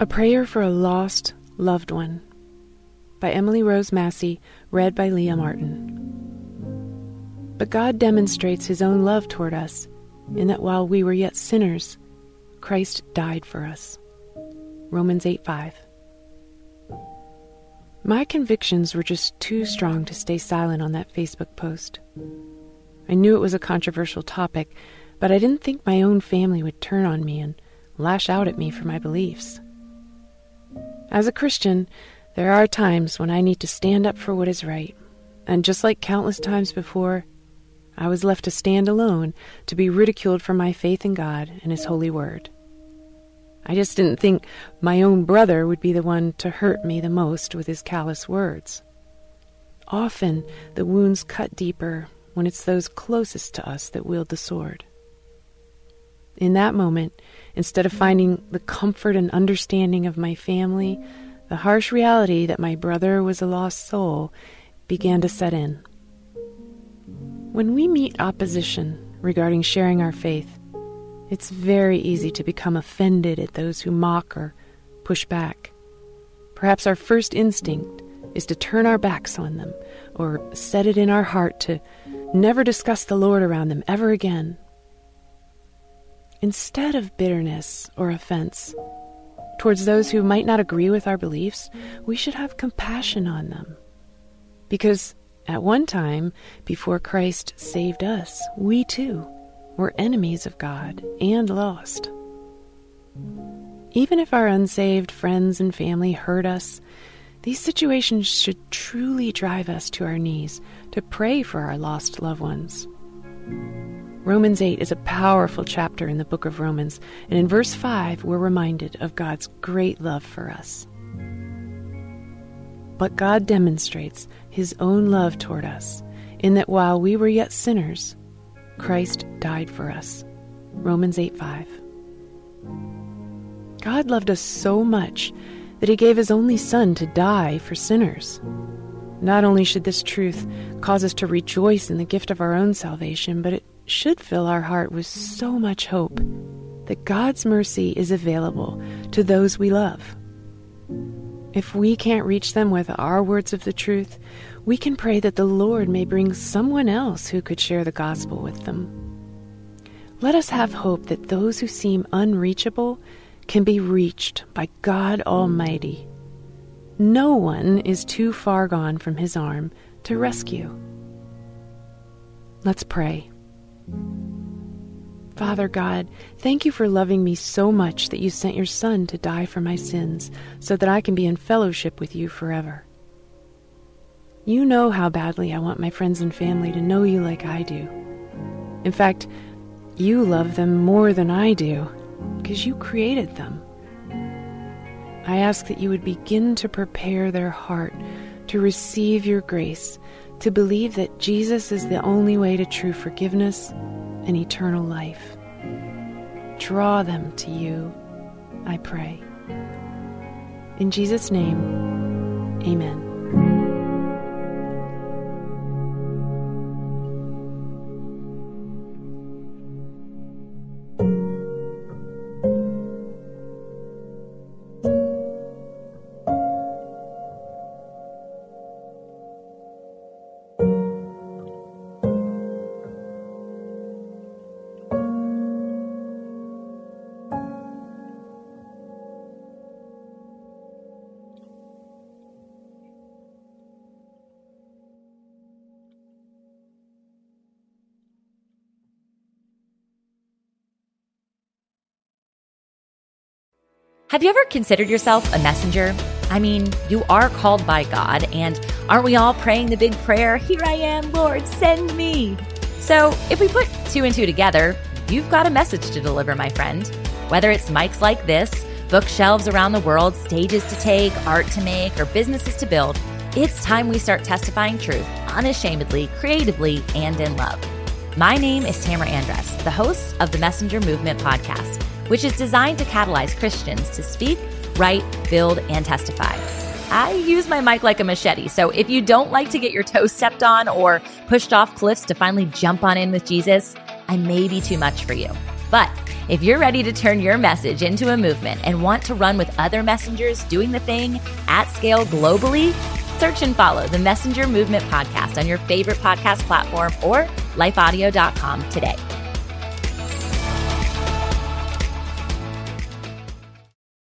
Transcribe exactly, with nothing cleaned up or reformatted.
A Prayer for a Lost Loved One by Emily Rose Massey, read by Leah Martin. But God demonstrates his own love toward us in that while we were yet sinners, Christ died for us. Romans eight five. My convictions were just too strong to stay silent on that Facebook post. I knew it was a controversial topic, but I didn't think my own family would turn on me and lash out at me for my beliefs. As a Christian, there are times when I need to stand up for what is right, and just like countless times before, I was left to stand alone to be ridiculed for my faith in God and His holy word. I just didn't think my own brother would be the one to hurt me the most with his callous words. Often, the wounds cut deeper when it's those closest to us that wield the sword. In that moment, instead of finding the comfort and understanding of my family, the harsh reality that my brother was a lost soul began to set in. When we meet opposition regarding sharing our faith, it's very easy to become offended at those who mock or push back. Perhaps our first instinct is to turn our backs on them or set it in our heart to never discuss the Lord around them ever again. Instead of bitterness or offense towards those who might not agree with our beliefs, we should have compassion on them. Because at one time, before Christ saved us, we too were enemies of God and lost. Even if our unsaved friends and family hurt us, these situations should truly drive us to our knees to pray for our lost loved ones. Romans eight is a powerful chapter in the book of Romans, and in verse five we're reminded of God's great love for us. But God demonstrates his own love toward us in that while we were yet sinners, Christ died for us. Romans eight five. God loved us so much that he gave his only Son to die for sinners. Not only should this truth cause us to rejoice in the gift of our own salvation, but it should fill our heart with so much hope that God's mercy is available to those we love. If we can't reach them with our words of the truth, we can pray that the Lord may bring someone else who could share the gospel with them. Let us have hope that those who seem unreachable can be reached by God Almighty. No one is too far gone from his arm to rescue. Let's pray. Father God, thank you for loving me so much that you sent your Son to die for my sins so that I can be in fellowship with you forever. You know how badly I want my friends and family to know you like I do. In fact, you love them more than I do because you created them. I ask that you would begin to prepare their heart to receive your grace, to believe that Jesus is the only way to true forgiveness and eternal life. Draw them to you, I pray. In Jesus' name, amen. Have you ever considered yourself a messenger? I mean, you are called by God, and aren't we all praying the big prayer, "Here I am, Lord, send me"? So if we put two and two together, you've got a message to deliver, my friend. Whether it's mics like this, bookshelves around the world, stages to take, art to make, or businesses to build, it's time we start testifying truth unashamedly, creatively, and in love. My name is Tamara Andress, the host of the Messenger Movement podcast, which is designed to catalyze Christians to speak, write, build, and testify. I use my mic like a machete, so if you don't like to get your toes stepped on or pushed off cliffs to finally jump on in with Jesus, I may be too much for you. But if you're ready to turn your message into a movement and want to run with other messengers doing the thing at scale globally, search and follow the Messenger Movement Podcast on your favorite podcast platform or life audio dot com today.